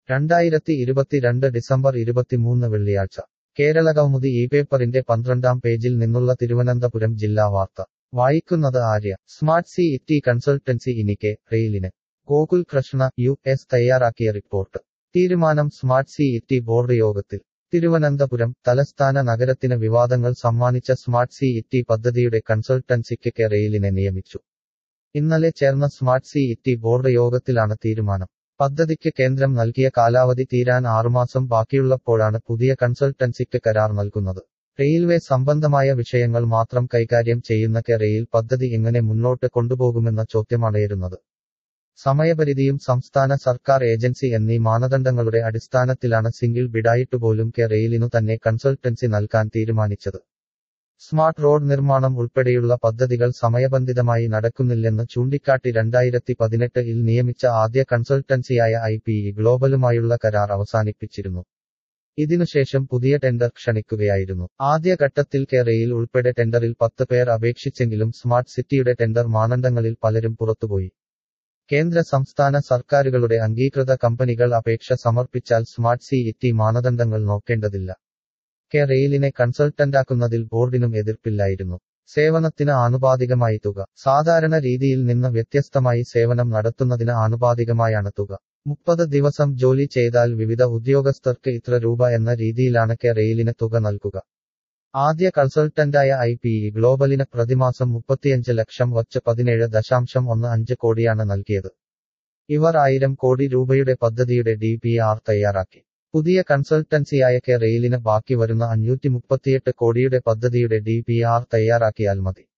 2022 December 23 വെള്ളിയാഴ്ച കേരളകൗമുദി ഈ പേപ്പറിന്റെ 12-ാം പേജിൽ നിന്നുള്ള തിരുവനന്തപുരം ജില്ലാ വാർത്ത വായിക്കുന്നത് ആര്യ. സ്മാർട്ട് സിഇടി കൺസൾട്ടൻസി ഇനിക്കെ റെയിലിന്. ഗോകുൽ കൃഷ്ണ യു.എസ് തയ്യാറാക്കിയ റിപ്പോർട്ട്. തീരുമാനം സ്മാർട്ട് സിഇടി ബോർഡ് യോഗത്തിൽ. തിരുവനന്തപുരം. തലസ്ഥാന നഗരത്തിന് വിവാദങ്ങൾ സമ്മാനിച്ച സ്മാർട്ട് സിഇടി പദ്ധതിയുടെ കൺസൾട്ടൻസിക്ക് റെയിലിനെ നിയമിച്ചു. ഇന്നലെ ചേർന്ന സ്മാർട്ട് സിഇടി ബോർഡ് യോഗത്തിലാണ് തീരുമാനം. പദ്ധതിക്ക് കേന്ദ്രം നൽകിയ കാലാവധി തീരാൻ 6 മാസം ബാക്കിയുള്ളപ്പോഴാണ് പുതിയ കൺസൾട്ടൻസിക്ക് കരാർ നൽകുന്നത്. റെയിൽവേ സംബന്ധമായ വിഷയങ്ങൾ മാത്രം കൈകാര്യം ചെയ്യുന്ന റെയിൽ പദ്ധതി എങ്ങനെ മുന്നോട്ട് കൊണ്ടുപോകുമെന്ന ചോദ്യമാണുയരുന്നത്. സമയപരിധിയും സംസ്ഥാന സർക്കാർ ഏജൻസി എന്നീ മാനദണ്ഡങ്ങളുടെ അടിസ്ഥാനത്തിലാണ് സിംഗിൾ ബിഡായിട്ടുപോലും റെയിലിനു തന്നെ കൺസൾട്ടൻസി നൽകാൻ തീരുമാനിച്ചത്. സ്മാർട്ട് റോഡ് നിർമ്മാണം ഉൾപ്പെടെയുള്ള പദ്ധതികൾ സമയബന്ധിതമായി നടക്കുന്നില്ലെന്ന് ചൂണ്ടിക്കാട്ടി 2018-ൽ നിയമിച്ച ആദ്യ കൺസൾട്ടൻസിയായ ഐപിഇ ഗ്ലോബലുമായുള്ള കരാർ അവസാനിപ്പിച്ചിരുന്നു. ഇതിനുശേഷം പുതിയ ടെൻഡർ ക്ഷണിക്കുകയായിരുന്നു. ആദ്യഘട്ടത്തിൽ റെയിൽ ഉൾപ്പെടെ ടെൻഡറിൽ 10 പേർ അപേക്ഷിച്ചെങ്കിലും സ്മാർട്ട് സിറ്റിയുടെ ടെൻഡർ മാനദണ്ഡങ്ങളിൽ പലരും പുറത്തുപോയി. കേന്ദ്ര സംസ്ഥാന സർക്കാരുകളുടെ അംഗീകൃത കമ്പനികൾ അപേക്ഷ സമർപ്പിച്ചാൽ സ്മാർട്ട് സിഇടി മാനദണ്ഡങ്ങൾ നോക്കേണ്ടതില്ല. റെയിലിനെ കൺസൾട്ടന്റാക്കുന്നതിൽ ബോർഡിനും എതിർപ്പില്ലായിരുന്നു. സേവനത്തിന് ആനുപാതികമായി തുക. സാധാരണ രീതിയിൽ നിന്ന് വ്യത്യസ്തമായി സേവനം നടത്തുന്നതിന് ആനുപാതികമായാണ് തുക. 30 ദിവസം ജോലി ചെയ്താൽ വിവിധ ഉദ്യോഗസ്ഥർക്ക് ഇത്ര രൂപ എന്ന രീതിയിലാണ് റെയിലിന് തുക നൽകുക. ആദ്യ കൺസൾട്ടന്റായ ഐപിഇ ഗ്ലോബലിന് പ്രതിമാസം 35 ലക്ഷം വച്ച് 17.15 കോടിയാണ് നൽകിയത്. ഇവർ 1000 കോടി രൂപയുടെ പദ്ധതിയുടെ DPR തയ്യാറാക്കി. പുതിയ കൺസൾട്ടൻസിയായ റെയിലിന് ബാക്കി വരുന്ന 538 കോടിയുടെ പദ്ധതിയുടെ DPR തയ്യാറാക്കിയാൽ മതി.